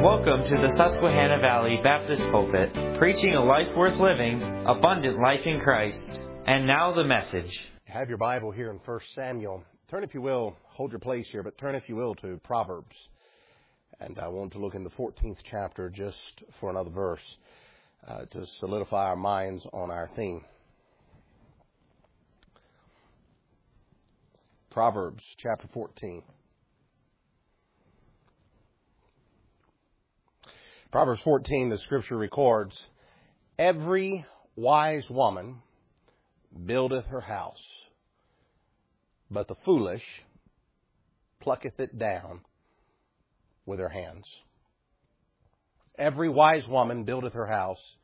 Welcome to the Susquehanna Valley Baptist Pulpit, preaching a life worth living, abundant life in Christ. And now the message. Have your Bible here in 1 Samuel. Turn, if you will, hold your place here, but turn, if you will, to Proverbs. And I want to look in the 14th chapter just for another verse to solidify our minds on our theme. Proverbs chapter 14. Proverbs 14, the scripture records, "Every wise woman buildeth her house, but the foolish plucketh it down with her hands." Every wise woman buildeth her house,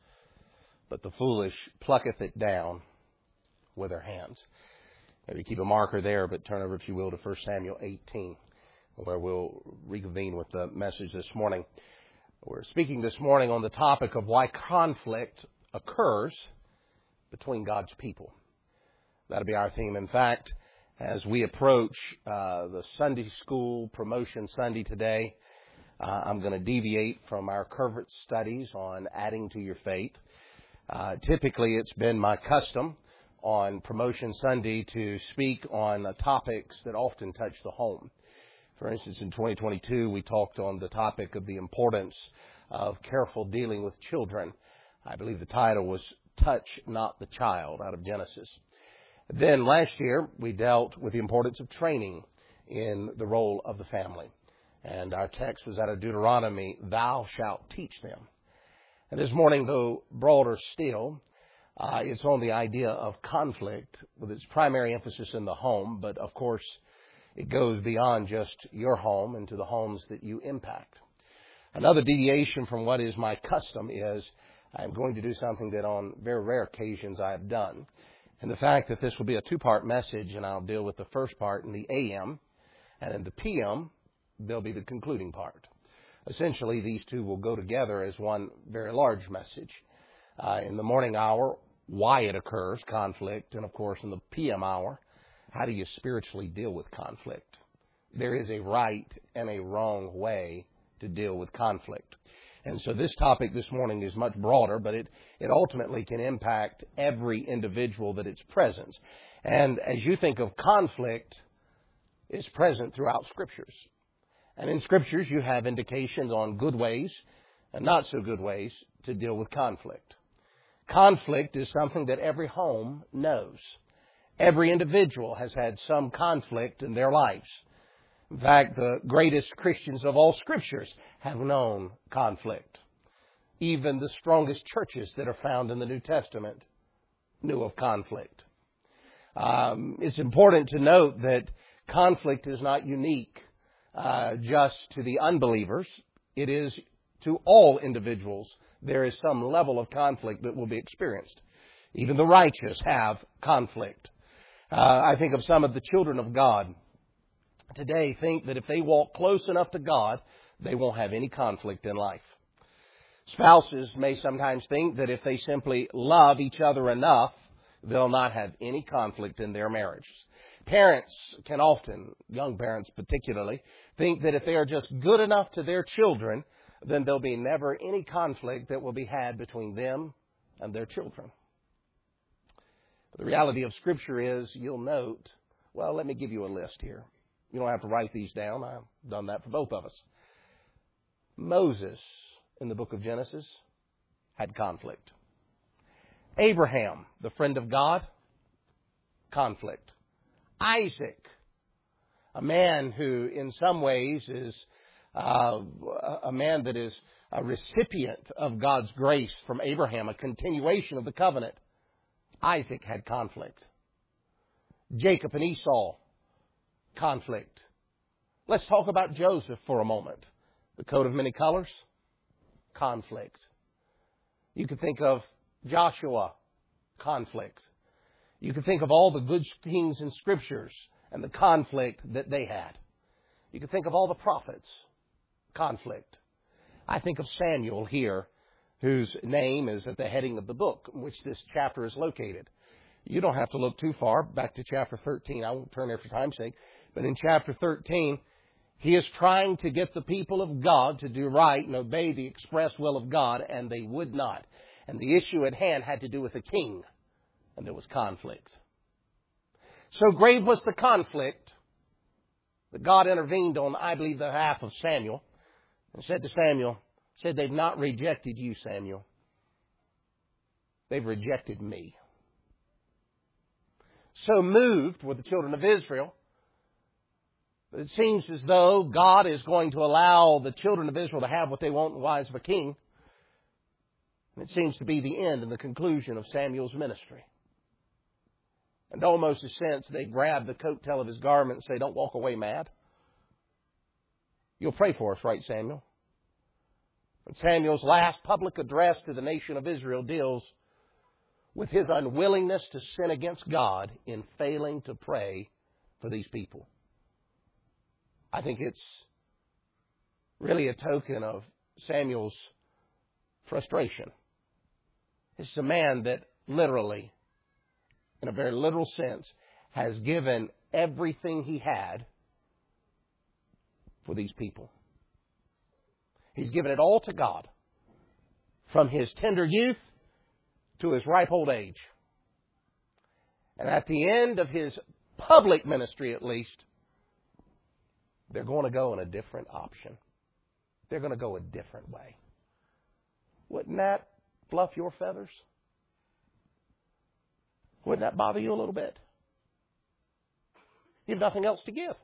but the foolish plucketh it down with her hands. Maybe keep a marker there, but turn over, if you will, to 1 Samuel 18, where we'll reconvene with the message this morning. We're speaking this morning on the topic of why conflict occurs between God's people. That'll be our theme. In fact, as we approach the Sunday School Promotion Sunday today, I'm going to deviate from our covert studies on adding to your faith. Typically, it's been my custom on Promotion Sunday to speak on topics that often touch the home. For instance, in 2022, we talked on the topic of the importance of careful dealing with children. I believe the title was Touch Not the Child, out of Genesis. Then last year, we dealt with the importance of training in the role of the family. And our text was out of Deuteronomy, "Thou shalt teach them." And this morning, though broader still, it's on the idea of conflict with its primary emphasis in the home, but of course, it goes beyond just your home into the homes that you impact. Another deviation from what is my custom is I'm going to do something that on very rare occasions I have done. And the fact that this will be a two-part message, and I'll deal with the first part in the AM, and in the PM, there'll be the concluding part. Essentially, these two will go together as one very large message. In the morning hour, why it occurs, conflict, and of course in the PM hour, how do you spiritually deal with conflict? There is a right and a wrong way to deal with conflict. And so this topic this morning is much broader, but it ultimately can impact every individual that it's present. And as you think of conflict, it's present throughout Scriptures. And in Scriptures, you have indications on good ways and not so good ways to deal with conflict. Conflict is something that every home knows. Every individual has had some conflict in their lives. In fact, the greatest Christians of all Scriptures have known conflict. Even the strongest churches that are found in the New Testament knew of conflict. It's important to note that conflict is not unique just to the unbelievers. It is to all individuals. There is some level of conflict that will be experienced. Even the righteous have conflict. I think of some of the children of God today think that if they walk close enough to God, they won't have any conflict in life. Spouses may sometimes think that if they simply love each other enough, they'll not have any conflict in their marriages. Parents can often, young parents particularly, think that if they are just good enough to their children, then there'll be never any conflict that will be had between them and their children. The reality of Scripture is, you'll note, well, let me give you a list here. You don't have to write these down. I've done that for both of us. Moses, in the book of Genesis, had conflict. Abraham, the friend of God, conflict. Isaac, a man who in some ways is a man that is a recipient of God's grace from Abraham, a continuation of the covenant. Isaac had conflict. Jacob and Esau, conflict. Let's talk about Joseph for a moment. The coat of many colors, conflict. You could think of Joshua, conflict. You could think of all the good kings in Scriptures and the conflict that they had. You could think of all the prophets, conflict. I think of Samuel here, whose name is at the heading of the book in which this chapter is located. You don't have to look too far, back to chapter 13. I won't turn there for time's sake. But in chapter 13, He is trying to get the people of God to do right and obey the express will of God, and they would not. And the issue at hand had to do with the king, and there was conflict. So grave was the conflict that God intervened on, I believe, the behalf of Samuel, and said to Samuel, they've not rejected you, Samuel. They've rejected me. So moved were the children of Israel, but it seems as though God is going to allow the children of Israel to have what they want in the wise of a king. And it seems to be the end and the conclusion of Samuel's ministry. And almost a sense, they grab the coattail of his garment and say, don't walk away mad. You'll pray for us, right, Samuel? And Samuel's last public address to the nation of Israel deals with his unwillingness to sin against God in failing to pray for these people. I think it's really a token of Samuel's frustration. It's a man that literally, in a very literal sense, has given everything he had for these people. He's given it all to God, from his tender youth to his ripe old age. And at the end of his public ministry, at least, they're going to go in a different option. They're going to go a different way. Wouldn't that fluff your feathers? Wouldn't that bother you a little bit? You have nothing else to give.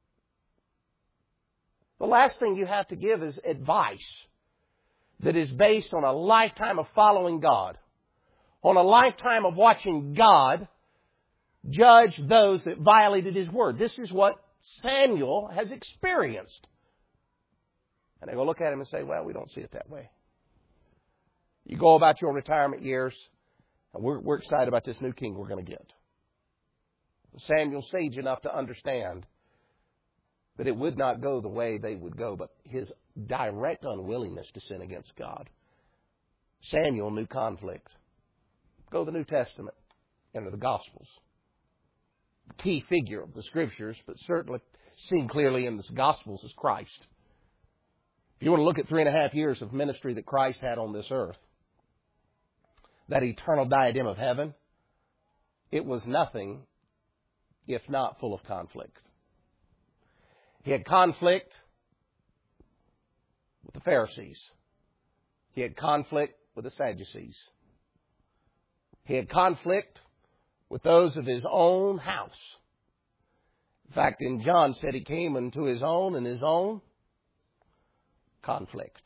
The last thing you have to give is advice that is based on a lifetime of following God, on a lifetime of watching God judge those that violated His word. This is what Samuel has experienced. And they go look at him and say, well, we don't see it that way. You go about your retirement years, and we're excited about this new king we're going to get. Samuel's sage enough to understand that it would not go the way they would go, but his direct unwillingness to sin against God. Samuel knew conflict. Go to the New Testament, enter the Gospels. The key figure of the Scriptures, but certainly seen clearly in the Gospels, is Christ. If you want to look at 3.5 years of ministry that Christ had on this earth, that eternal diadem of heaven, it was nothing if not full of conflict. He had conflict with the Pharisees. He had conflict with the Sadducees. He had conflict with those of his own house. In fact, in John said he came unto his own, and his own conflict.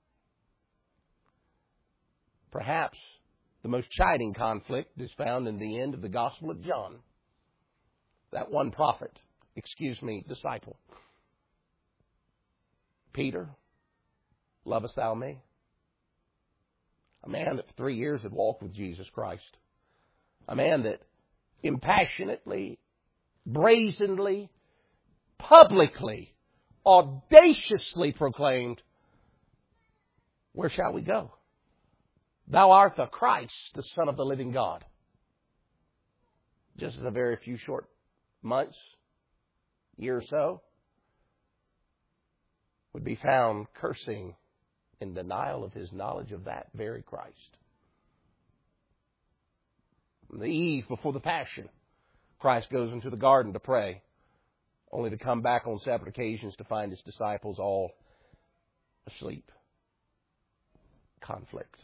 Perhaps the most chiding conflict is found in the end of the Gospel of John. That one disciple. Peter, lovest thou me? A man that for 3 years had walked with Jesus Christ. A man that impassionately, brazenly, publicly, audaciously proclaimed, where shall we go? Thou art the Christ, the Son of the living God. Just in a very few short months, year or so, would be found cursing in denial of his knowledge of that very Christ. On the eve before the Passion, Christ goes into the garden to pray, only to come back on separate occasions to find his disciples all asleep. Conflict.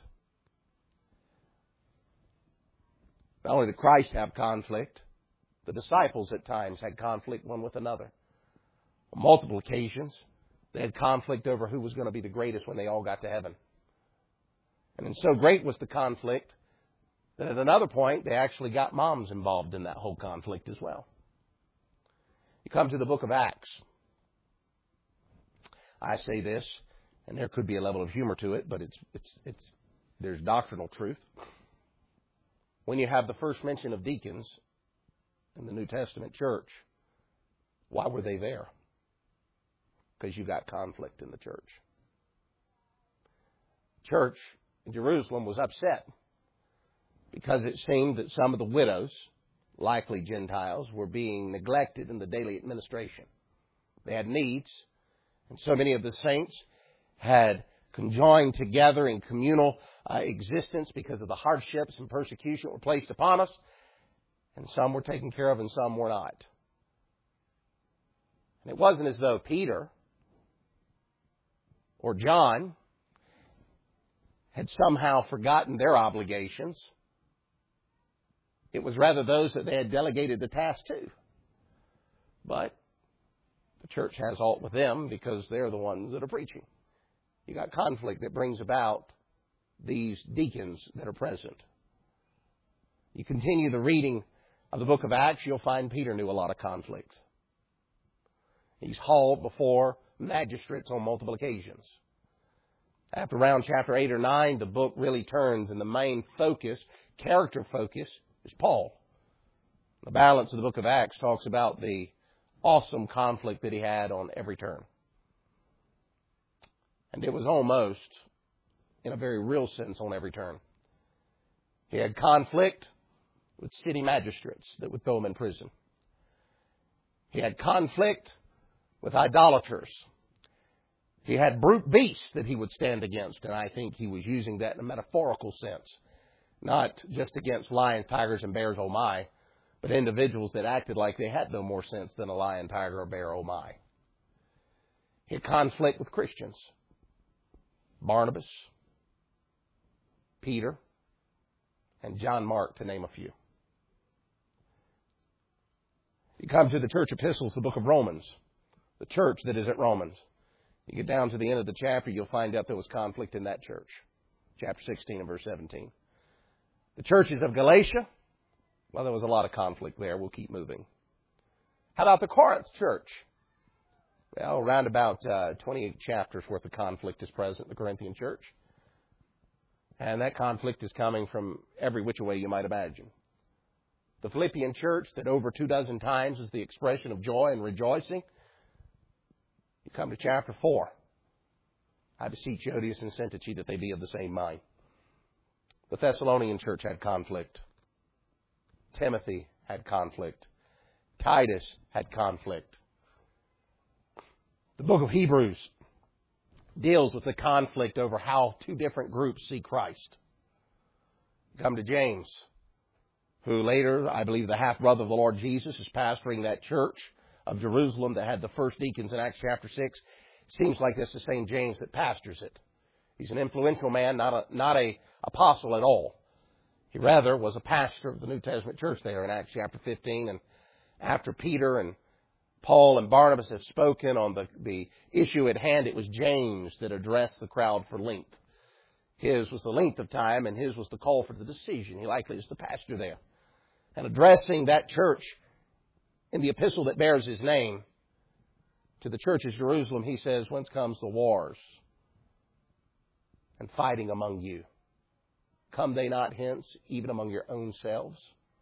Not only did Christ have conflict, the disciples at times had conflict one with another. On multiple occasions, they had conflict over who was going to be the greatest when they all got to heaven. And so great was the conflict that at another point they actually got moms involved in that whole conflict as well. You come to the book of Acts. I say this, and there could be a level of humor to it, but there's doctrinal truth. When you have the first mention of deacons in the New Testament church, why were they there? Because you got conflict in the church. Church in Jerusalem was upset because it seemed that some of the widows, likely Gentiles, were being neglected in the daily administration. They had needs, And so many of the saints had conjoined together in communal existence because of the hardships and persecution that were placed upon us. And some were taken care of and some were not. And it wasn't as though Peter or John had somehow forgotten their obligations. It was rather those that they had delegated the task to. But the church has alt with them because they're the ones that are preaching. You got conflict that brings about these deacons that are present. You continue the reading of the book of Acts, you'll find Peter knew a lot of conflict. He's hauled before magistrates on multiple occasions. After around chapter 8 or 9, the book really turns, and the main focus, character focus, is Paul. The balance of the book of Acts talks about the awesome conflict that he had on every turn. And it was almost, in a very real sense, on every turn. He had conflict with city magistrates that would throw him in prison. He had conflict with idolaters. He had brute beasts that he would stand against, and I think he was using that in a metaphorical sense. Not just against lions, tigers, and bears, oh my, but individuals that acted like they had no more sense than a lion, tiger, or bear, oh my. He had conflict with Christians. Barnabas, Peter, and John Mark, to name a few. You come to the church epistles, the book of Romans, the church that is at Romans. You get down to the end of the chapter, you'll find out there was conflict in that church. Chapter 16 and verse 17. The churches of Galatia, well, there was a lot of conflict there. We'll keep moving. How about the Corinth church? Well, around about 28 chapters worth of conflict is present in the Corinthian church. And that conflict is coming from every which way you might imagine. The Philippian church, that over 24 times is the expression of joy and rejoicing. You come to chapter 4. I beseech Odious and Syntyche that they be of the same mind. The Thessalonian church had conflict. Timothy had conflict. Titus had conflict. The book of Hebrews deals with the conflict over how two different groups see Christ. Come to James, who later, I believe, the half-brother of the Lord Jesus, is pastoring that church of Jerusalem that had the first deacons in Acts chapter 6. Seems like that's the same James that pastors it. He's an influential man, not a apostle at all. He rather was a pastor of the New Testament church there in Acts chapter 15. And after Peter and Paul and Barnabas have spoken on the issue at hand, it was James that addressed the crowd for length. His was the length of time, and his was the call for the decision. He likely is the pastor there. And addressing that church in the epistle that bears his name to the church of Jerusalem, he says, whence comes the wars and fighting among you? Come they not hence, even among your own selves?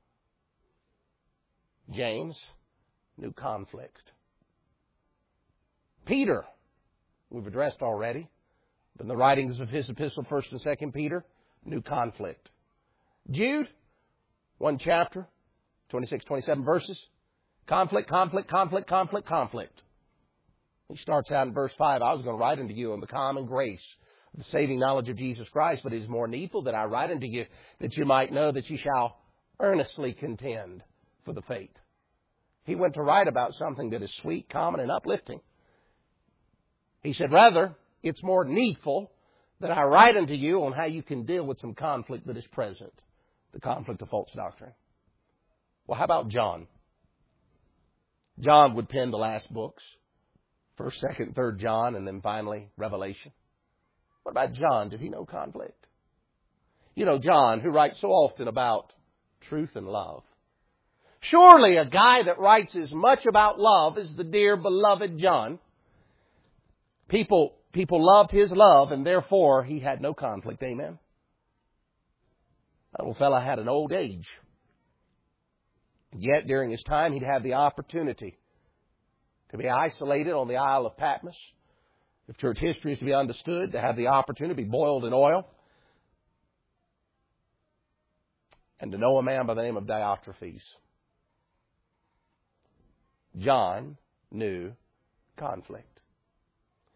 James knew conflict. Peter, we've addressed already, but in the writings of his epistle, 1st and 2nd Peter, knew conflict. Jude, 1 chapter, 26, 27 verses, conflict, conflict, conflict, conflict, conflict. He starts out in verse 5, I was going to write unto you on the common grace of the saving knowledge of Jesus Christ, but it is more needful that I write unto you that you might know that you shall earnestly contend for the faith. He went to write about something that is sweet, common, and uplifting. He said, rather, it's more needful that I write unto you on how you can deal with some conflict that is present, the conflict of false doctrine. Well, how about John? John would pen the last books, 1st, 2nd, 3rd John, and then finally Revelation. What about John? Did he know conflict? You know, John, who writes so often about truth and love. Surely a guy that writes as much about love as the dear beloved John. People loved his love, and therefore he had no conflict. Amen. That little fella had an old age. Yet during his time he'd have the opportunity to be isolated on the Isle of Patmos. If church history is to be understood, to have the opportunity to be boiled in oil. And to know a man by the name of Diotrephes. John knew conflict.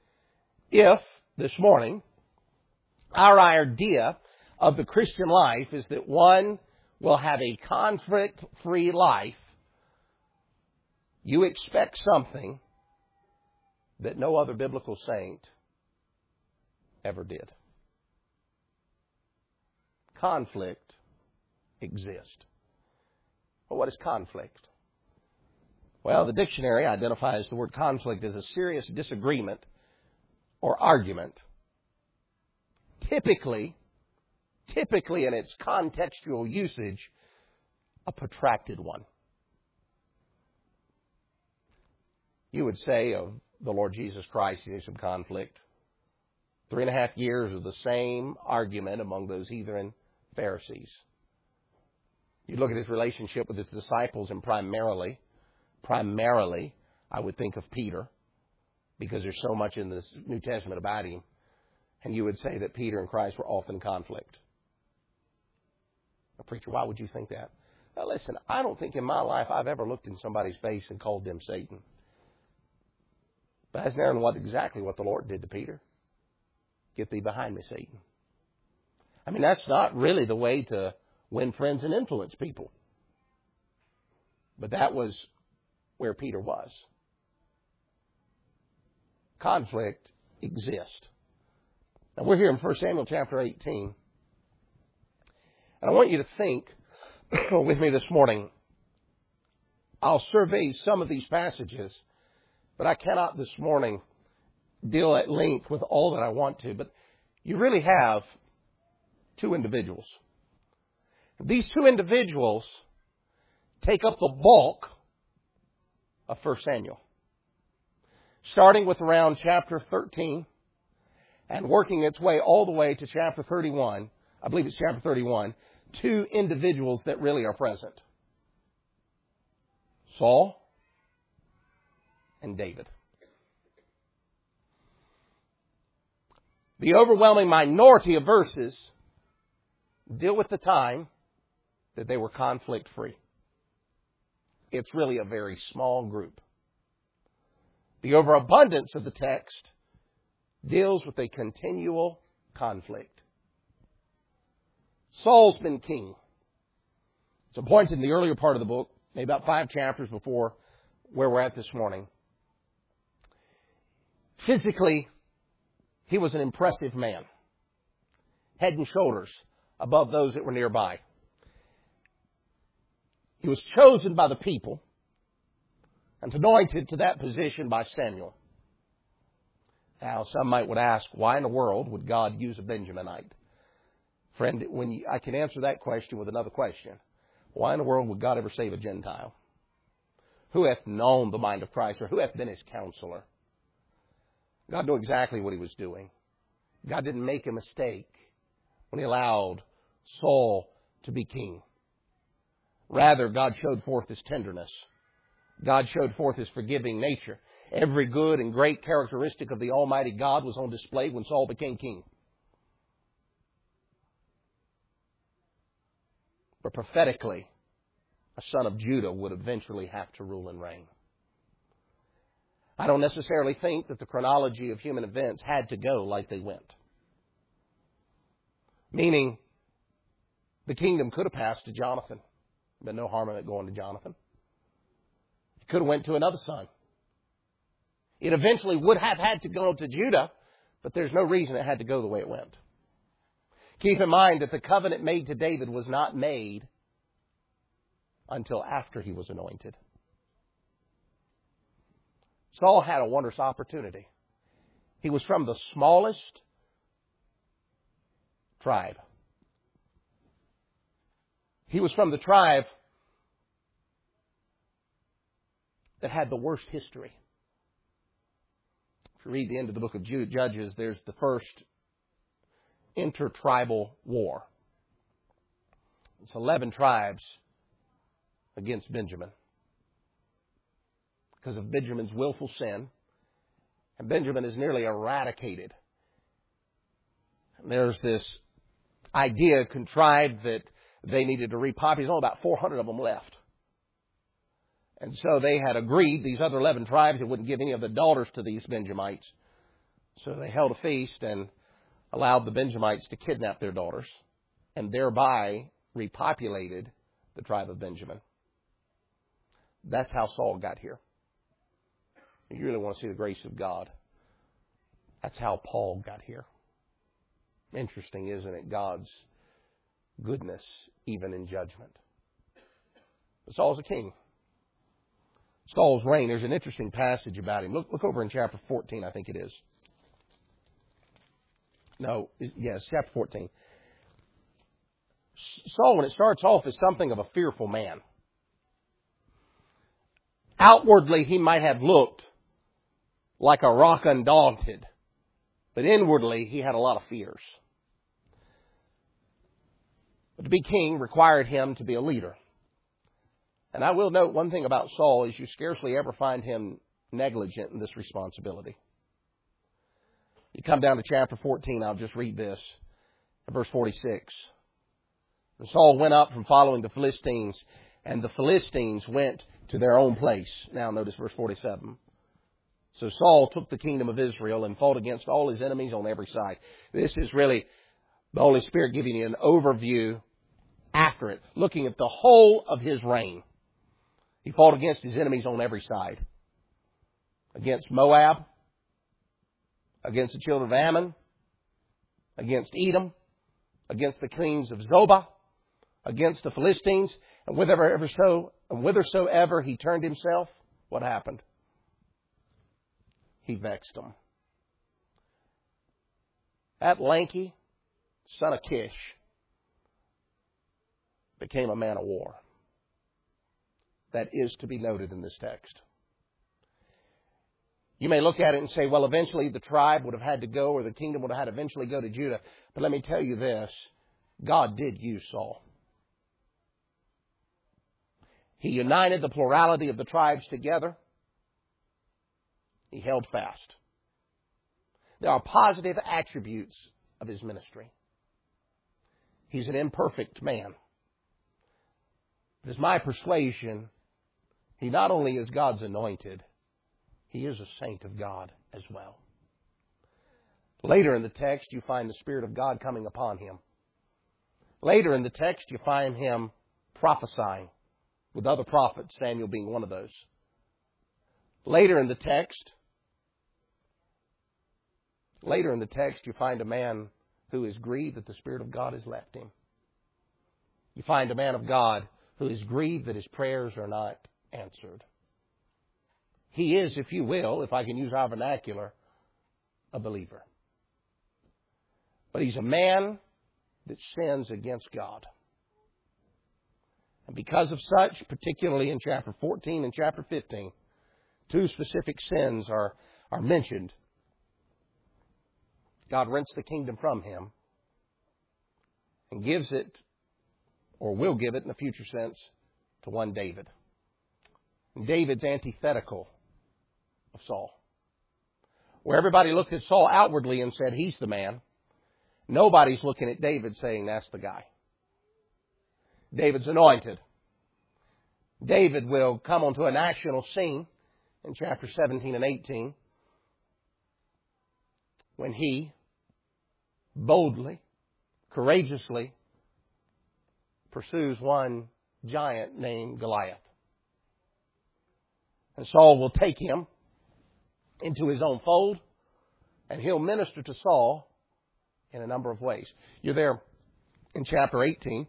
If, this morning, our idea of the Christian life is that one will have a conflict-free life, you expect something that no other biblical saint ever did. Conflict exists. Well, what is conflict? Well, the dictionary identifies the word conflict as a serious disagreement or argument, typically in its contextual usage, a protracted one. You would say of the Lord Jesus Christ, he knew some conflict. 3.5 years of the same argument among those heathen Pharisees. You look at his relationship with his disciples, and primarily, I would think of Peter, because there's so much in the New Testament about him. And you would say that Peter and Christ were often in conflict. A preacher, why would you think that? Now listen, I don't think in my life I've ever looked in somebody's face and called them Satan. But that's never exactly what the Lord did to Peter. Get thee behind me, Satan. I mean, that's not really the way to win friends and influence people. But that was where Peter was. Conflict exists. Now, we're here in 1 Samuel chapter 18. And I want you to think with me this morning. I'll survey some of these passages, but I cannot this morning deal at length with all that I want to. But you really have two individuals. These two individuals take up the bulk of 1 Samuel. Starting with around chapter 13 and working its way all the way to chapter 31. I believe it's chapter 31. Two individuals that really are present. Saul and David. The overwhelming minority of verses deal with the time that they were conflict-free. It's really a very small group. The overabundance of the text deals with a continual conflict. Saul's been king. It's appointed in the earlier part of the book, maybe about 5 chapters before where we're at this morning. Physically, he was an impressive man. Head and shoulders above those that were nearby. He was chosen by the people and anointed to that position by Samuel. Now, some would ask, why in the world would God use a Benjaminite? Friend, I can answer that question with another question. Why in the world would God ever save a Gentile? Who hath known the mind of Christ, or who hath been his counselor? God knew exactly what he was doing. God didn't make a mistake when he allowed Saul to be king. Rather, God showed forth his tenderness. God showed forth his forgiving nature. Every good and great characteristic of the Almighty God was on display when Saul became king. But prophetically, a son of Judah would eventually have to rule and reign. I don't necessarily think that the chronology of human events had to go like they went. Meaning, the kingdom could have passed to Jonathan. But no harm in it going to Jonathan. It could have went to another son. It eventually would have had to go to Judah, but there's no reason it had to go the way it went. Keep in mind that the covenant made to David was not made until after he was anointed. Saul had a wondrous opportunity. He was from the smallest tribe. He was from the tribe that had the worst history. If you read the end of the book of Judges, there's the first intertribal war. It's 11 tribes against Benjamin because of Benjamin's willful sin. And Benjamin is nearly eradicated. And there's this idea contrived that they needed to repopulate. There's only about 400 of them left. And so they had agreed, these other 11 tribes, they wouldn't give any of the daughters to these Benjamites. So they held a feast and allowed the Benjamites to kidnap their daughters and thereby repopulated the tribe of Benjamin. That's how Saul got here. If you really want to see the grace of God, that's how Paul got here. Interesting, isn't it? God's goodness, even in judgment. But Saul's a king. Saul's reign, there's an interesting passage about him. Look over in chapter 14, I think it is. No, yes, chapter 14. Saul, when it starts off, is something of a fearful man. Outwardly, he might have looked like a rock undaunted, but inwardly, he had a lot of fears. But to be king required him to be a leader. And I will note one thing about Saul is you scarcely ever find him negligent in this responsibility. You come down to chapter 14, I'll just read this, verse 46. And Saul went up from following the Philistines, and the Philistines went to their own place. Now notice verse 47. So Saul took the kingdom of Israel and fought against all his enemies on every side. This is really the Holy Spirit giving you an overview after it, looking at the whole of his reign. He fought against his enemies on every side. Against Moab, against the children of Ammon, against Edom, against the kings of Zobah, against the Philistines, and whithersoever he turned himself, what happened? He vexed them. That lanky son of Kish became a man of war. That is to be noted in this text. You may look at it and say, well, eventually the tribe would have had to go, or the kingdom would have had to eventually go to Judah. But let me tell you this, God did use Saul. He united the plurality of the tribes together. He held fast. There are positive attributes of his ministry. He's an imperfect man. It is my persuasion he not only is God's anointed, he is a saint of God as well. Later in the text, you find the Spirit of God coming upon him. Later in the text, you find him prophesying with other prophets, Samuel being one of those. Later in the text, you find a man who is grieved that the Spirit of God has left him. You find a man of God who is grieved that his prayers are not answered. He is, if you will, if I can use our vernacular, a believer. But he's a man that sins against God. And because of such, particularly in chapter 14 and chapter 15, two specific sins are mentioned. God rents the kingdom from him and gives it, or will give it in a future sense, to one David. And David's antithetical of Saul. Where everybody looked at Saul outwardly and said, he's the man. Nobody's looking at David saying, that's the guy. David's anointed. David will come onto a national scene in chapter 17 and 18 when he boldly, courageously pursues one giant named Goliath. And Saul will take him into his own fold, and he'll minister to Saul in a number of ways. You're there in chapter 18.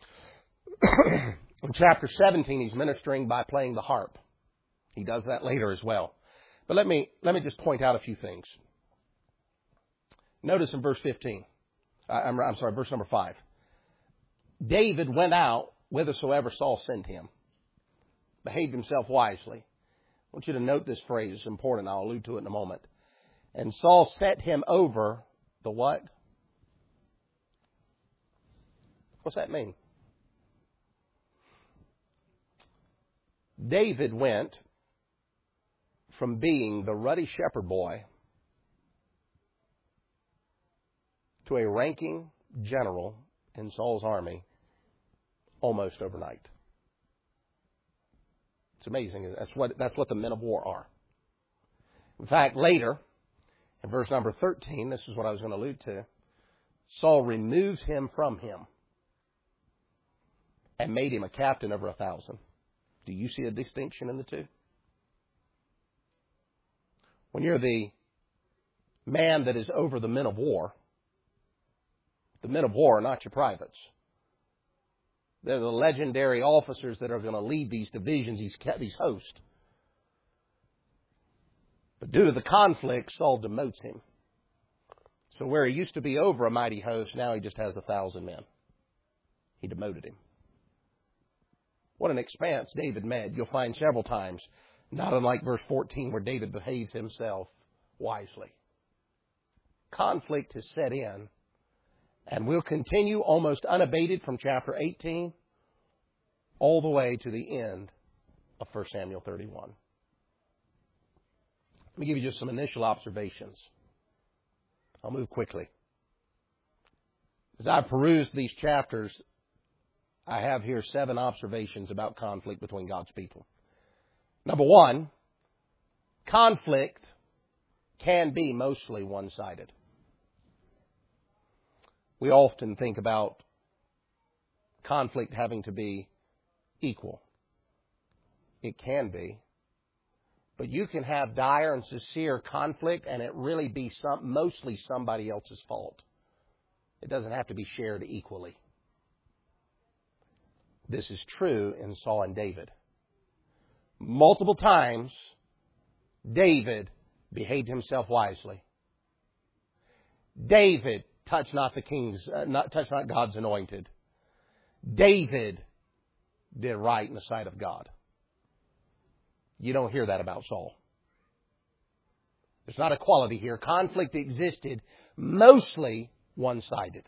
In chapter 17, he's ministering by playing the harp. He does that later as well. But let me just point out a few things. Notice in verse 15. Verse number 5. David went out whithersoever Saul sent him. Behaved himself wisely. I want you to note this phrase. It's important. I'll allude to it in a moment. And Saul set him over the what? What's that mean? David went from being the ruddy shepherd boy to a ranking general in Saul's army almost overnight. It's amazing. That's what the men of war are. In fact, later, In verse number 13, this is what I was going to allude to. Saul removes him from him and made him a captain over 1,000. Do you see a distinction in the two? When you're the man that is over the men of war are not your privates. They're the legendary officers that are going to lead these divisions, these hosts. But due to the conflict, Saul demotes him. So where he used to be over a mighty host, now he just has 1,000 men. He demoted him. What an expanse David made. You'll find several times, not unlike verse 14, where David behaves himself wisely. Conflict has set in, and will continue almost unabated from chapter 18 all the way to the end of 1 Samuel 31. Let me give you just some initial observations. I'll move quickly. As I peruse these chapters, I have here 7 observations about conflict between God's people. Number 1, conflict can be mostly one-sided. We often think about conflict having to be equal. It can be. But you can have dire and sincere conflict and it really be mostly somebody else's fault. It doesn't have to be shared equally. This is true in Saul and David. Multiple times, David behaved himself wisely. David touched not God's anointed. David did right in the sight of God. You don't hear that about Saul. There's not equality here. Conflict existed mostly one-sided.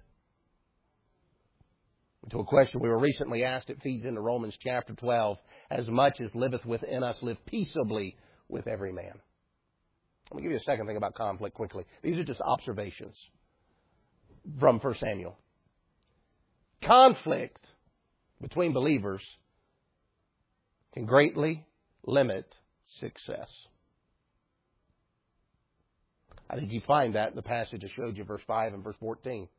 To a question we were recently asked, it feeds into Romans chapter 12. As much as liveth within us, live peaceably with every man. Let me give you a second thing about conflict quickly. These are just observations from 1 Samuel. Conflict between believers can greatly limit success. I think you find that in the passage I showed you, verse 5 and verse 14.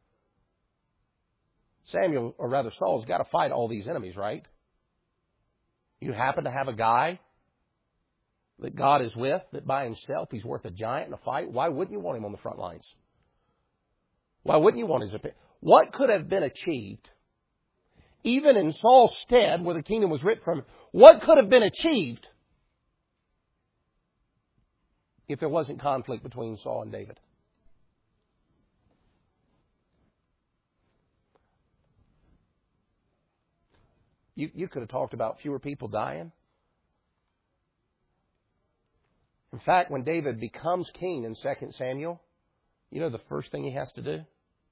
Saul's got to fight all these enemies, right? You happen to have a guy that God is with, that by himself he's worth a giant in a fight. Why wouldn't you want him on the front lines? Why wouldn't you want his opinion? What could have been achieved, even in Saul's stead, where the kingdom was ripped from him, what could have been achieved if there wasn't conflict between Saul and David? You could have talked about fewer people dying. In fact, when David becomes king in 2 Samuel, you know the first thing he has to do?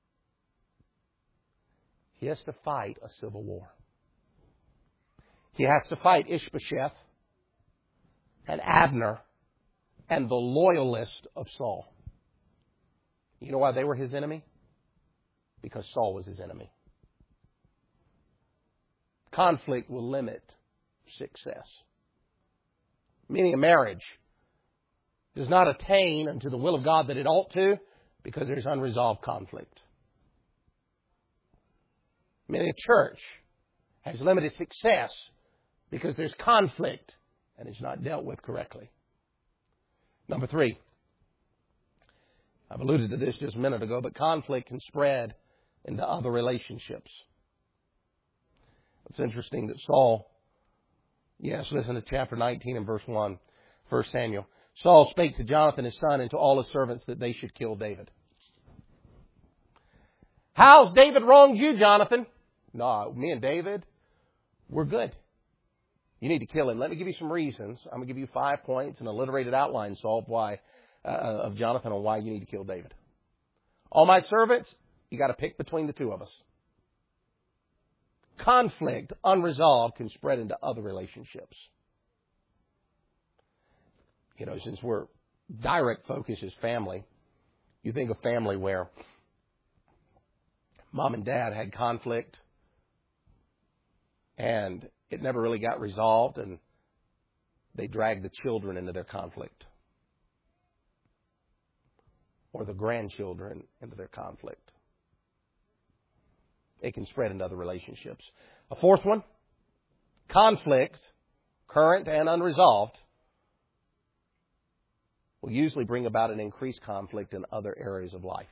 He has to fight a civil war. He has to fight Ishbosheth and Abner and the loyalist of Saul. You know why they were his enemy? Because Saul was his enemy. Conflict will limit success. Meaning a marriage does not attain unto the will of God that it ought to because there's unresolved conflict. Meaning a church has limited success because there's conflict and it's not dealt with correctly. Number 3. I've alluded to this just a minute ago, but conflict can spread into other relationships. It's interesting that Saul, listen to chapter 19 and verse 1, 1 Samuel. Saul spake to Jonathan his son and to all his servants that they should kill David. How's David wronged you, Jonathan? No, me and David, we're good. You need to kill him. Let me give you some reasons. I'm going to give you 5 points, an alliterated outline, Saul, of Jonathan on why you need to kill David. All my servants, you got to pick between the two of us. Conflict, unresolved, can spread into other relationships. You know, since we're direct focus is family, you think of family where mom and dad had conflict and it never really got resolved and they dragged the children into their conflict. or the grandchildren into their conflict. It can spread into other relationships. A fourth one, conflict, current and unresolved, will usually bring about an increased conflict in other areas of life.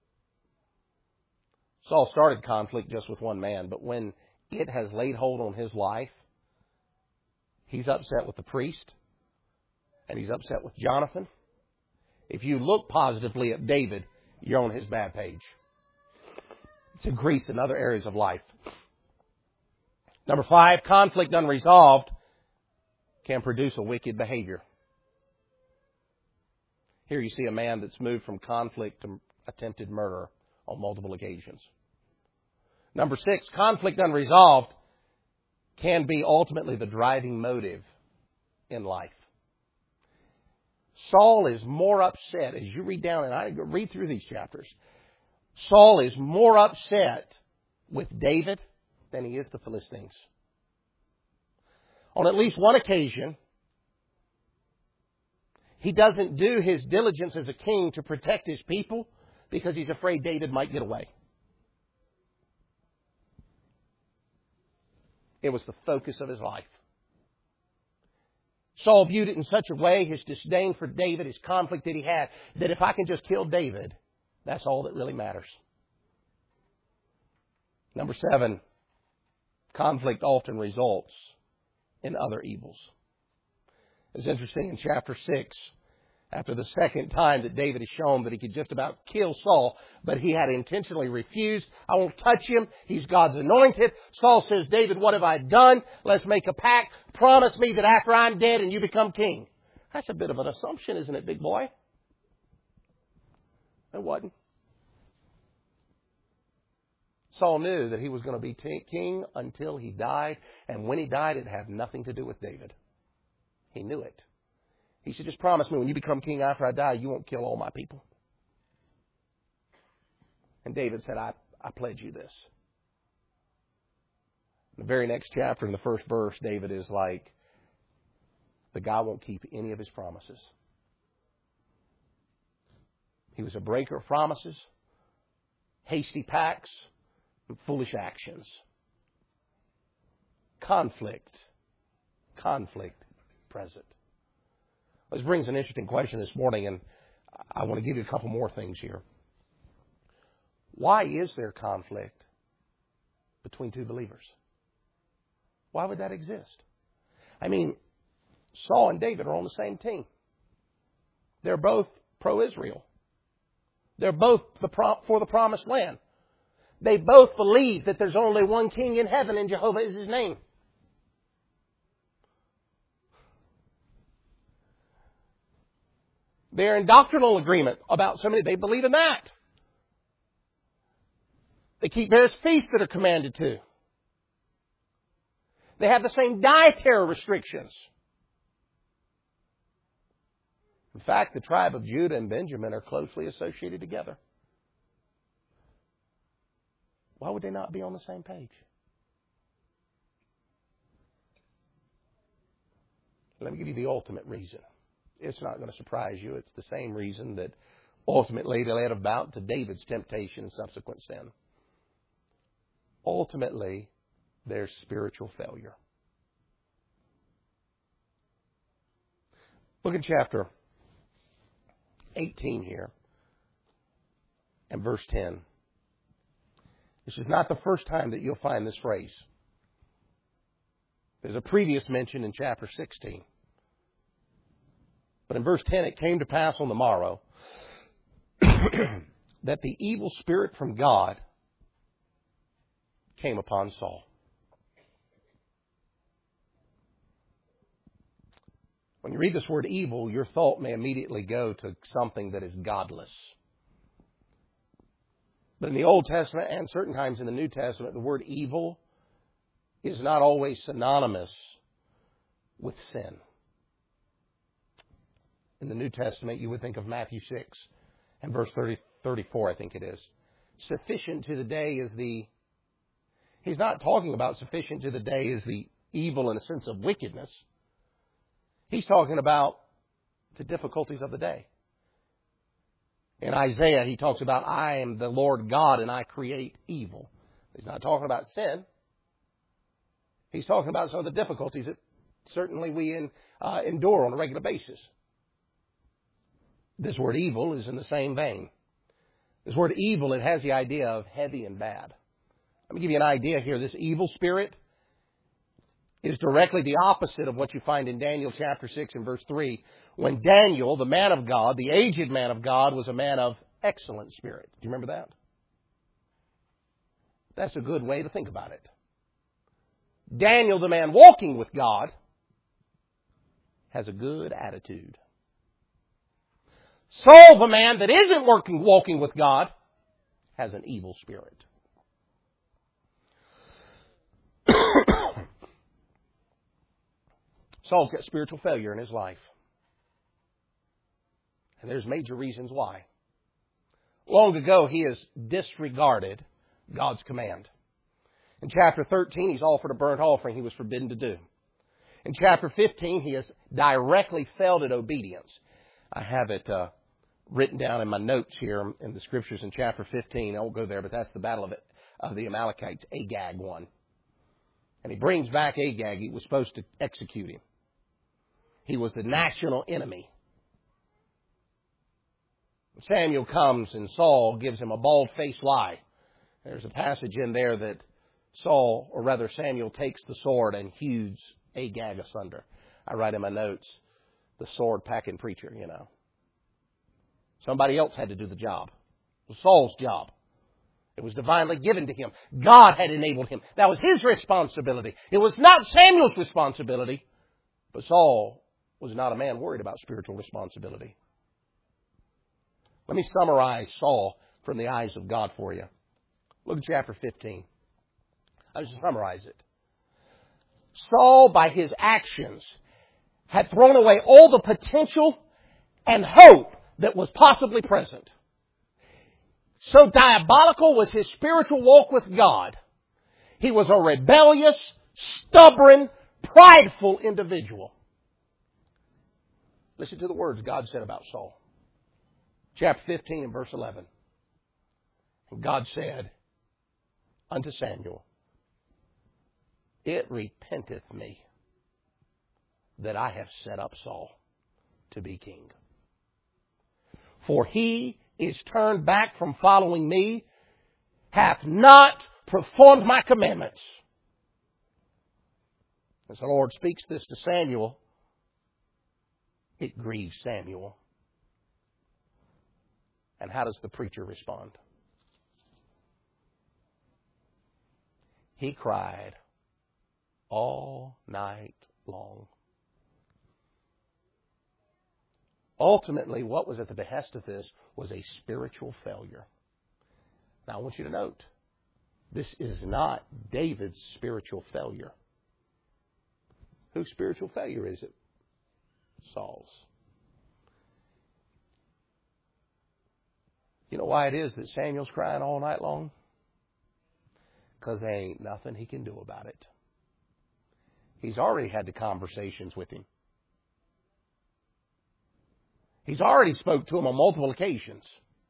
Saul started conflict just with one man, but when it has laid hold on his life, he's upset with the priest, and he's upset with Jonathan. If you look positively at David, you're on his bad page. It's increased in other areas of life. Number 5, conflict unresolved can produce a wicked behavior. Here you see a man that's moved from conflict to attempted murder on multiple occasions. Number 6, conflict unresolved can be ultimately the driving motive in life. Saul is more upset, as you read down, and I read through these chapters, Saul is more upset with David than he is the Philistines. On at least one occasion, he doesn't do his diligence as a king to protect his people because he's afraid David might get away. It was the focus of his life. Saul viewed it in such a way, his disdain for David, his conflict that he had, that if I can just kill David, that's all that really matters. Number 7, conflict often results in other evils. It's interesting in chapter 6, after the second time that David is shown that he could just about kill Saul, but he had intentionally refused. I won't touch him. He's God's anointed. Saul says, David, what have I done? Let's make a pact. Promise me that after I'm dead and you become king. That's a bit of an assumption, isn't it, big boy? It wasn't. Saul knew that he was going to be king until he died, and when he died, it had nothing to do with David. He knew it. He said, just promise me when you become king after I die, you won't kill all my people. And David said, I pledge you this. In the very next chapter, in the first verse, David is like, the guy won't keep any of his promises. He was a breaker of promises, hasty pacts, and foolish actions. Conflict present. This brings an interesting question this morning, and I want to give you a couple more things here. Why is there conflict between two believers? Why would that exist? I mean, Saul and David are on the same team. They're both pro-Israel. They're both for the promised land. They both believe that there's only one king in heaven and Jehovah is his name. They're in doctrinal agreement about somebody. They believe in that. They keep various feasts that are commanded to. They have the same dietary restrictions. In fact, the tribe of Judah and Benjamin are closely associated together. Why would they not be on the same page? Let me give you the ultimate reason. It's not going to surprise you. It's the same reason that ultimately led about to David's temptation and subsequent sin. Ultimately, there's spiritual failure. Look at chapter 18 here and verse 10. This is not the first time that you'll find this phrase. There's a previous mention in chapter 16. But in verse 10, it came to pass on the morrow that the evil spirit from God came upon Saul. When you read this word evil, your thought may immediately go to something that is godless. But in the Old Testament and certain times in the New Testament, the word evil is not always synonymous with sin. In the New Testament, you would think of Matthew 6 and verse 34, I think it is. Sufficient to the day is the... He's not talking about sufficient to the day is the evil in a sense of wickedness. He's talking about the difficulties of the day. In Isaiah, he talks about, I am the Lord God and I create evil. He's not talking about sin. He's talking about some of the difficulties that certainly we endure on a regular basis. This word evil is in the same vein. This word evil, it has the idea of heavy and bad. Let me give you an idea here. This evil spirit is directly the opposite of what you find in Daniel chapter 6 and verse 3, when Daniel, the man of God, the aged man of God, was a man of excellent spirit. Do you remember that? That's a good way to think about it. Daniel, the man walking with God, has a good attitude. Saul, the man that isn't walking with God, has an evil spirit. Saul's got spiritual failure in his life. And there's major reasons why. Long ago, he has disregarded God's command. In chapter 13, he's offered a burnt offering he was forbidden to do. In chapter 15, he has directly failed at obedience. I have it written down in my notes here in the scriptures in chapter 15. I won't go there, but that's the battle of the Amalekites. Agag won. And he brings back Agag. He was supposed to execute him. He was the national enemy. Samuel comes and Saul gives him a bald-faced lie. There's a passage in there that Samuel takes the sword and hews Agag asunder. I write in my notes, the sword-packing preacher, you know. Somebody else had to do the job. It was Saul's job. It was divinely given to him. God had enabled him. That was his responsibility. It was not Samuel's responsibility. But Saul was not a man worried about spiritual responsibility. Let me summarize Saul from the eyes of God for you. Look at chapter 15. I'll just summarize it. Saul, by his actions, had thrown away all the potential and hope that was possibly present. So diabolical was his spiritual walk with God. He was a rebellious, stubborn, prideful individual. Listen to the words God said about Saul. Chapter 15 and verse 11. And God said unto Samuel, It repenteth me that I have set up Saul to be king. For he is turned back from following me, hath not performed my commandments. As the Lord speaks this to Samuel, it grieves Samuel. And how does the preacher respond? He cried all night long. Ultimately, what was at the behest of this was a spiritual failure. Now, I want you to note, this is not David's spiritual failure. Whose spiritual failure is it? Saul's. You know why it is that Samuel's crying all night long? Because there ain't nothing he can do about it. He's already had the conversations with him. He's already spoke to him on multiple occasions.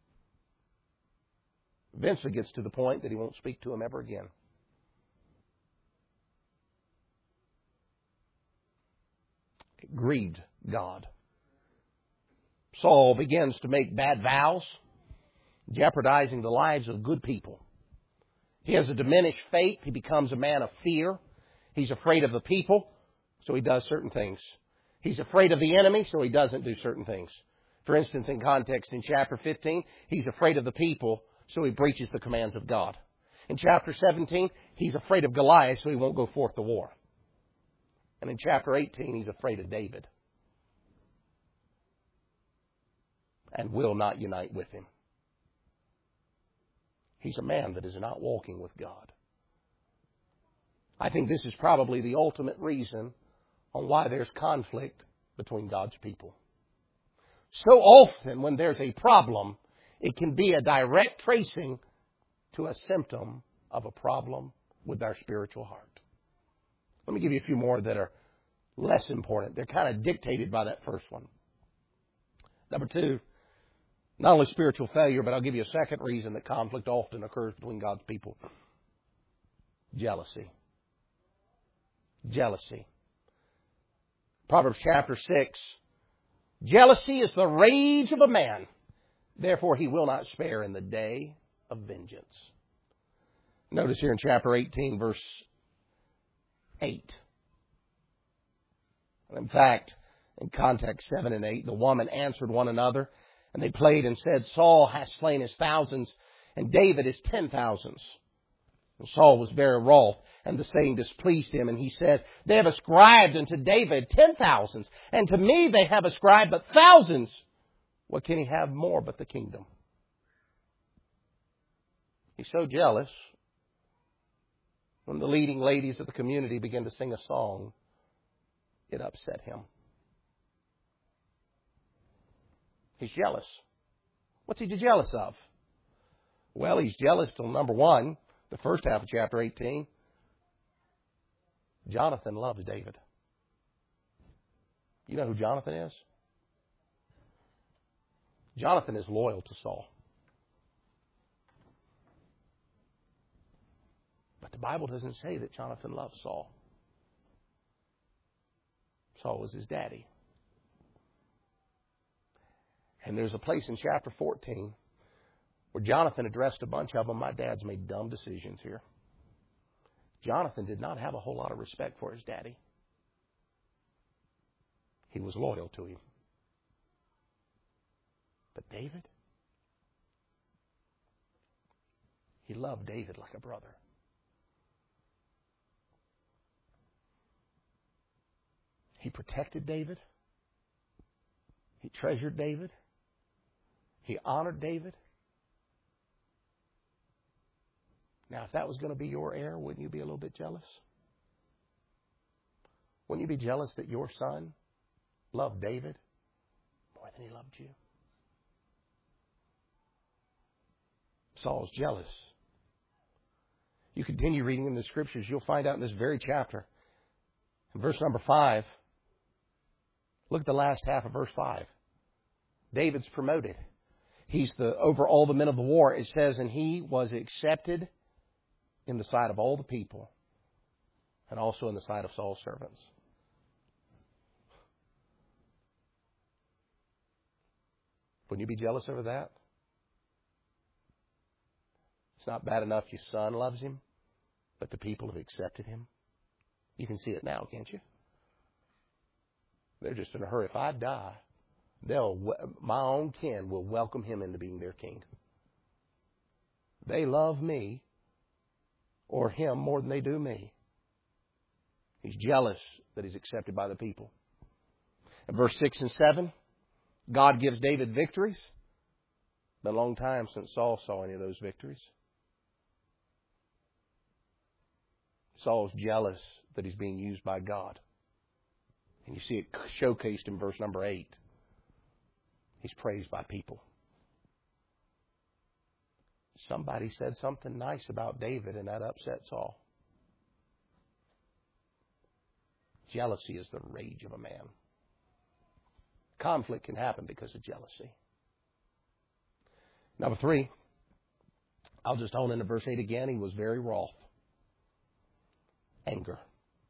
Eventually gets to the point that he won't speak to him ever again. It grieved God. Saul begins to make bad vows, jeopardizing the lives of good people. He has a diminished faith. He becomes a man of fear. He's afraid of the people, so he does certain things. He's afraid of the enemy, so he doesn't do certain things. For instance, in context in chapter 15, he's afraid of the people, so he breaches the commands of God. In chapter 17, he's afraid of Goliath, so he won't go forth to war. And in chapter 18, he's afraid of David and will not unite with him. He's a man that is not walking with God. I think this is probably the ultimate reason on why there's conflict between God's people. So often when there's a problem, it can be a direct tracing to a symptom of a problem with our spiritual heart. Let me give you a few more that are less important. They're kind of dictated by that first one. Number two, Not only spiritual failure, but I'll give you a second reason that conflict often occurs between God's people. Jealousy. Jealousy. Proverbs chapter 6. Jealousy is the rage of a man. Therefore he will not spare in the day of vengeance. Notice here in chapter 18, verse 8. In fact, in context 7 and 8, the woman answered one another, and they played and said, Saul hath slain his thousands, and David his 10,000s. And Saul was very wroth, and the saying displeased him, and he said, They have ascribed unto David 10,000s, and to me they have ascribed but thousands. What can he have more but the kingdom? He's so jealous. When the leading ladies of the community began to sing a song, it upset him. He's jealous. What's he jealous of? Well, he's jealous till number one, the first half of chapter 18. Jonathan loves David. You know who Jonathan is? Jonathan is loyal to Saul. But the Bible doesn't say that Jonathan loves Saul. Saul was his daddy. And there's a place in chapter 14 where Jonathan addressed a bunch of them. My dad's made dumb decisions here. Jonathan did not have a whole lot of respect for his daddy. He was loyal to him. But David, he loved David like a brother. He protected David. He treasured David. He honored David. Now, if that was going to be your heir, wouldn't you be a little bit jealous? Wouldn't you be jealous that your son loved David more than he loved you? Saul's jealous. You continue reading in the Scriptures, you'll find out in this very chapter, in verse number 5, look at the last half of verse 5. David's promoted. He's over all the men of the war. It says, and he was accepted in the sight of all the people and also in the sight of Saul's servants. Wouldn't you be jealous over that? It's not bad enough your son loves him, but the people have accepted him. You can see it now, can't you? They're just in a hurry. If I die, my own kin will welcome him into being their king. They love me or him more than they do me. He's jealous that he's accepted by the people. In verse 6 and 7, God gives David victories. Been a long time since Saul saw any of those victories. Saul's jealous that he's being used by God. And you see it showcased in verse number 8. He's praised by people. Somebody said something nice about David, and that upset Saul. Jealousy is the rage of a man. Conflict can happen because of jealousy. Number 3, I'll just hone into verse 8 again. He was very wroth. Anger.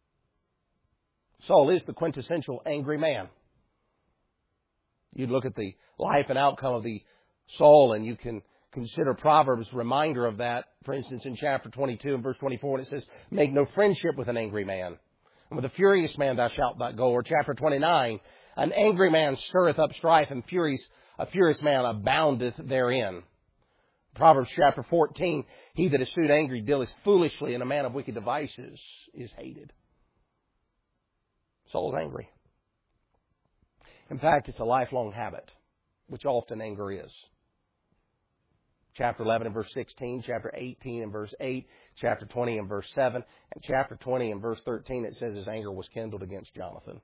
Saul is the quintessential angry man. You look at the life and outcome of the Saul, and you can consider Proverbs' reminder of that. For instance, in chapter 22 and verse 24, it says, make no friendship with an angry man, and with a furious man thou shalt not go. Or chapter 29, an angry man stirreth up strife, and a furious man aboundeth therein. Proverbs chapter 14, he that is soon angry dealeth foolishly, and a man of wicked devices is hated. Saul's angry. In fact, it's a lifelong habit, which often anger is. Chapter 11 and verse 16, chapter 18 and verse 8, chapter 20 and verse 7, and chapter 20 and verse 13, it says his anger was kindled against Jonathan.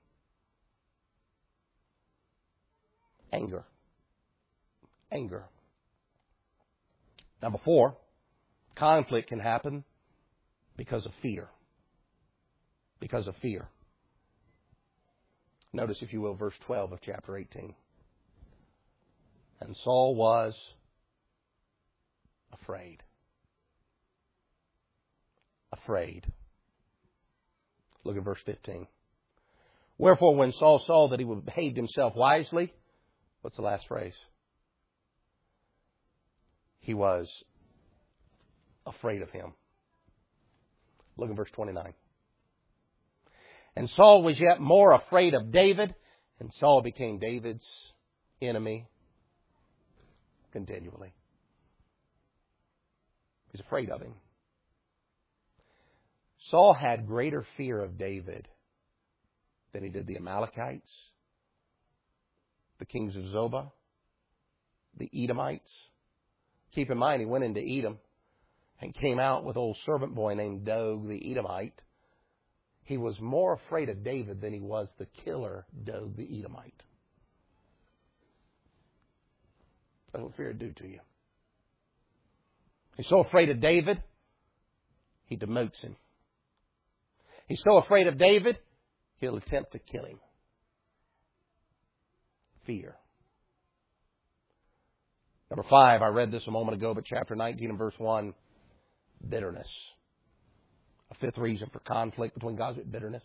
Anger. Anger. Number 4, conflict can happen because of fear. Because of fear. Notice, if you will, verse 12 of chapter 18. And Saul was afraid. Afraid. Look at verse 15. Wherefore, when Saul saw that he behaved himself wisely, what's the last phrase? He was afraid of him. Look at verse 29. And Saul was yet more afraid of David, and Saul became David's enemy continually. He's afraid of him. Saul had greater fear of David than he did the Amalekites, the kings of Zobah, the Edomites. Keep in mind, he went into Edom and came out with an old servant boy named Doeg the Edomite. He was more afraid of David than he was the killer Doeg the Edomite. That's what fear would do to you. He's so afraid of David, he demotes him. He's so afraid of David, he'll attempt to kill him. Fear. Number 5, I read this a moment ago, but chapter 19 and verse 1, bitterness. A fifth reason for conflict between God's bitterness.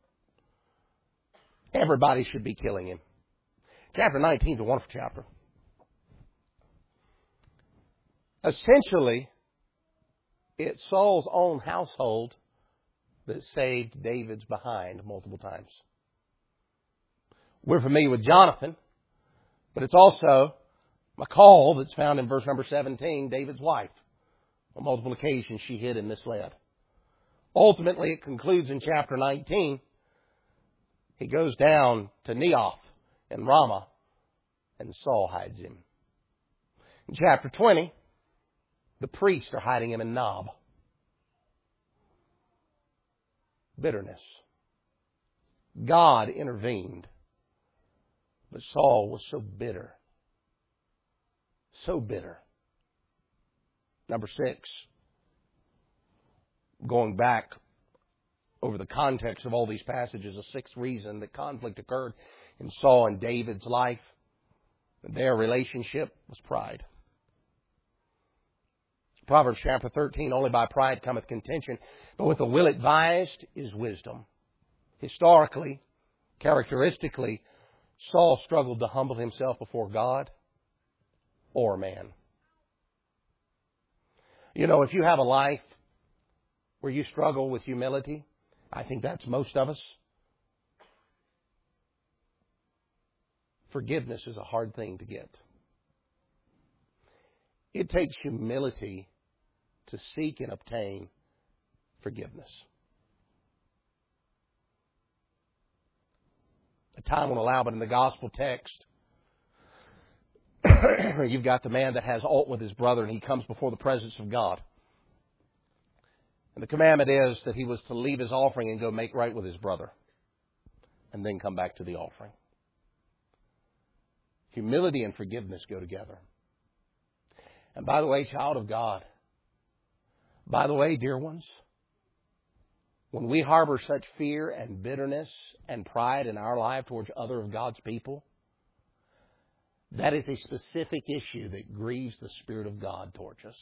Everybody should be killing him. Chapter 19 is a wonderful chapter. Essentially, it's Saul's own household that saved David's behind multiple times. We're familiar with Jonathan, but it's also Michal that's found in verse number 17, David's wife. On multiple occasions she hid and misled. Ultimately, it concludes in chapter 19. He goes down to Neoth in Ramah, and Saul hides him. In chapter 20, the priests are hiding him in Nob. Bitterness. God intervened, but Saul was so bitter. So bitter. Number 6. Going back over the context of all these passages, the sixth reason that conflict occurred in Saul and David's life, their relationship, was pride. Proverbs chapter 13, only by pride cometh contention, but with the will advised is wisdom. Historically, characteristically, Saul struggled to humble himself before God or man. You know, if you have a life where you struggle with humility, I think that's most of us. Forgiveness is a hard thing to get. It takes humility to seek and obtain forgiveness. A time won't allow, but in the gospel text, you've got the man that has aught with his brother, and he comes before the presence of God. And the commandment is that he was to leave his offering and go make right with his brother, and then come back to the offering. Humility and forgiveness go together. And by the way, child of God, by the way, dear ones, when we harbor such fear and bitterness and pride in our life towards other of God's people, that is a specific issue that grieves the Spirit of God towards us.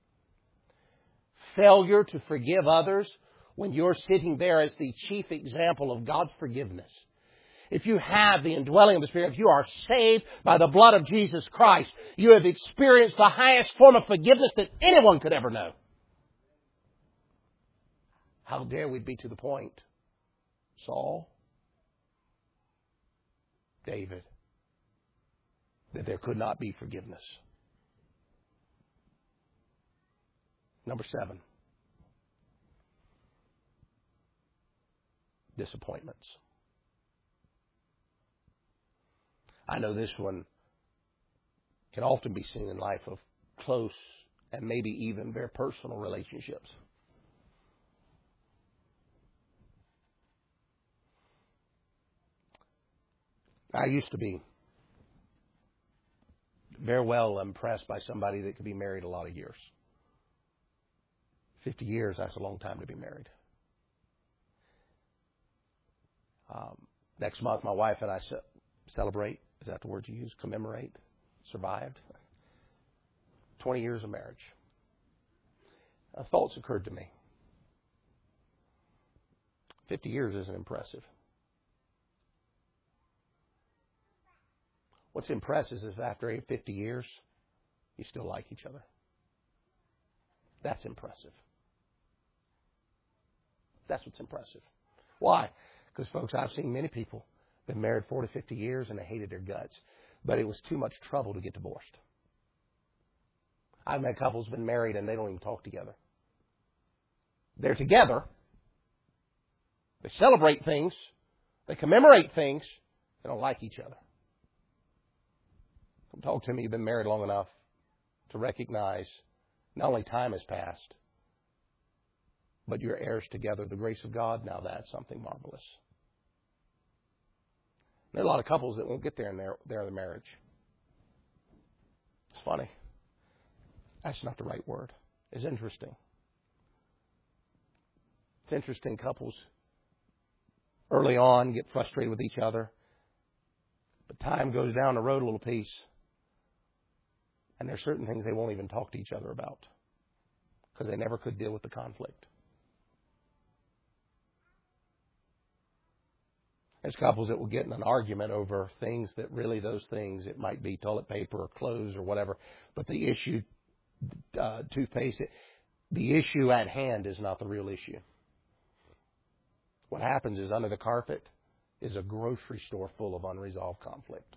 Failure to forgive others when you're sitting there as the chief example of God's forgiveness. If you have the indwelling of the Spirit, if you are saved by the blood of Jesus Christ, you have experienced the highest form of forgiveness that anyone could ever know. How dare we be to the point? Saul, David, that there could not be forgiveness. Number 7. Disappointments. I know this one can often be seen in life of close and maybe even very personal relationships. I used to be very well impressed by somebody that could be married a lot of years. 50 years, that's a long time to be married. Next month, my wife and I celebrate. Is that the word you use? Commemorate? survived 20 years of marriage. Thoughts occurred to me. 50 years isn't impressive. What's impressive is after 50 years, you still like each other. That's impressive. That's what's impressive. Why? Because, folks, I've seen many people been married 40, 50 years and they hated their guts. But it was too much trouble to get divorced. I've met couples been married and they don't even talk together. They're together. They celebrate things. They commemorate things. They don't like each other. Don't talk to me. You've been married long enough to recognize not only time has passed, but you're heirs together. The grace of God, now that's something marvelous. There are a lot of couples that won't get there in their marriage. It's funny. That's not the right word. It's interesting. It's interesting. Couples early on get frustrated with each other. But time goes down the road a little piece. And there's certain things they won't even talk to each other about. Because they never could deal with the conflict. There's couples that will get in an argument over things that really those things, it might be toilet paper or clothes or whatever. But the issue, toothpaste, the issue at hand is not the real issue. What happens is under the carpet is a grocery store full of unresolved conflict.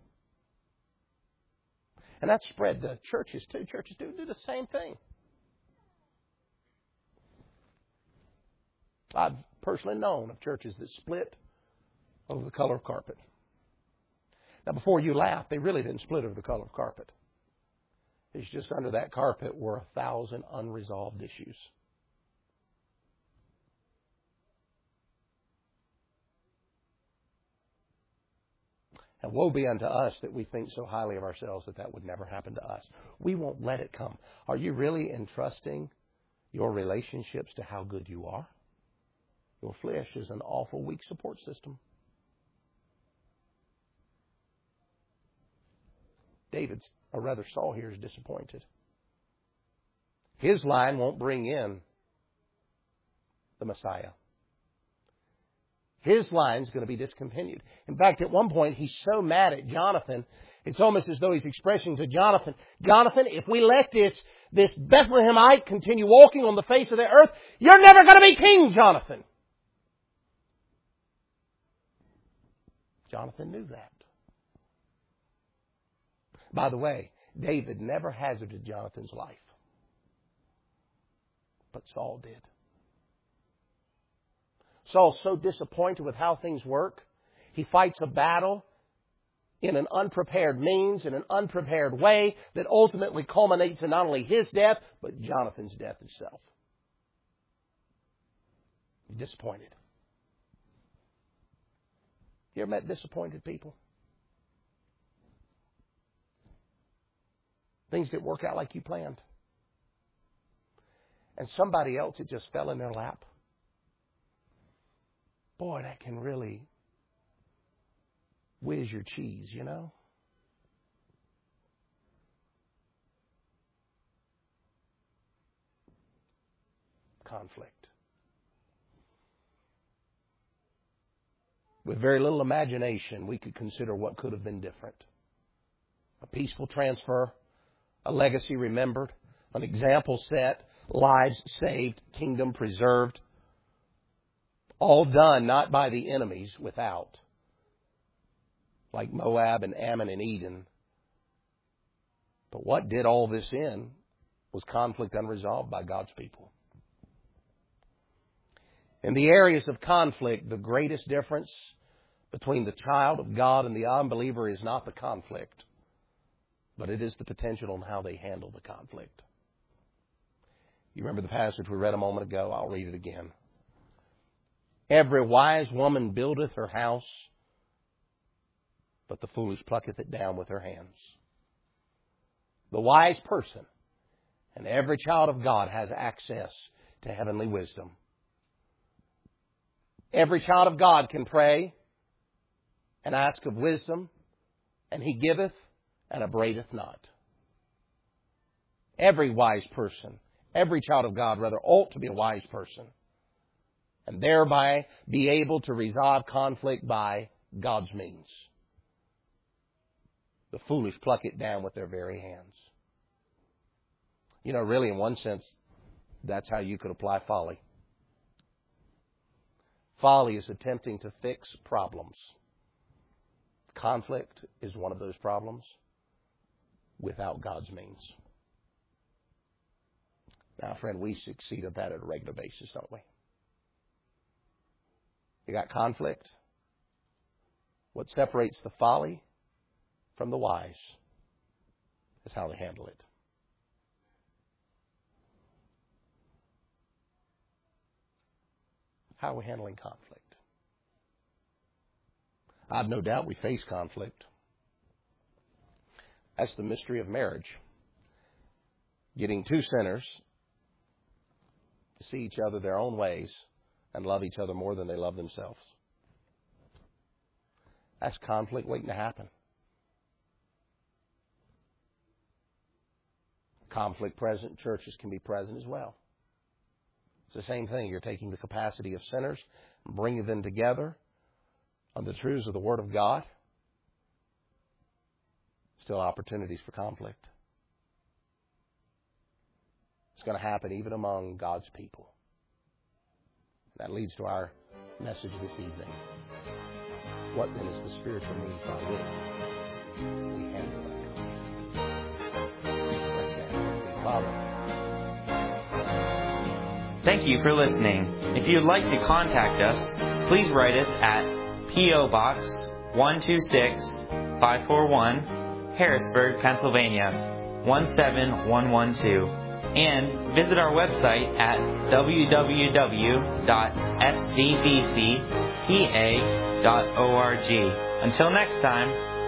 And that's spread to churches too. Churches do the same thing. I've personally known of churches that split over the color of carpet. Now, before you laugh, they really didn't split over the color of carpet. It's just under that carpet were 1,000 unresolved issues. And woe be unto us that we think so highly of ourselves that would never happen to us. We won't let it come. Are you really entrusting your relationships to how good you are? Your flesh is an awful weak support system. Saul here is disappointed. His line won't bring in the Messiah. His line's going to be discontinued. In fact, at one point, he's so mad at Jonathan, it's almost as though he's expressing to Jonathan, Jonathan, if we let this Bethlehemite continue walking on the face of the earth, you're never going to be king, Jonathan. Jonathan knew that. By the way, David never hazarded Jonathan's life. But Saul did. Saul's so disappointed with how things work, he fights a battle in an unprepared means, in an unprepared way, that ultimately culminates in not only his death, but Jonathan's death itself. Disappointed. You ever met disappointed people? Things didn't work out like you planned. And somebody else, it just fell in their lap. Boy, that can really whiz your cheese, you know? Conflict. With very little imagination, we could consider what could have been different. A peaceful transfer, a legacy remembered, an example set, lives saved, kingdom preserved. All done not by the enemies without, like Moab and Ammon and Eden. But what did all this in was conflict unresolved by God's people. In the areas of conflict, the greatest difference between the child of God and the unbeliever is not the conflict, but it is the potential on how they handle the conflict. You remember the passage we read a moment ago? I'll read it again. Every wise woman buildeth her house, but the foolish plucketh it down with her hands. The wise person and every child of God has access to heavenly wisdom. Every child of God can pray and ask of wisdom, and He giveth, and upbraideth not. Every wise person, every child of God, rather, ought to be a wise person, and thereby be able to resolve conflict by God's means. The foolish pluck it down with their very hands. You know, really, in one sense, that's how you could apply folly. Folly is attempting to fix problems. Conflict is one of those problems without God's means. Now, friend, we succeed at that at a regular basis, don't we? You got conflict. What separates the folly from the wise is how they handle it. How are we handling conflict? I've no doubt we face conflict. That's the mystery of marriage. Getting two sinners to see each other their own ways and love each other more than they love themselves. That's conflict waiting to happen. Conflict present in churches can be present as well. It's the same thing. You're taking the capacity of sinners and bringing them together on the truths of the Word of God. Still opportunities for conflict. It's going to happen even among God's people. That leads to our message this evening. What then is the spiritual means by which we handle that conflict? Let's stand. Father. Thank you for listening. If you'd like to contact us, please write us at P.O. Box 126 541, Harrisburg, Pennsylvania 17112. And visit our website at www.sdvcpa.org. Until next time,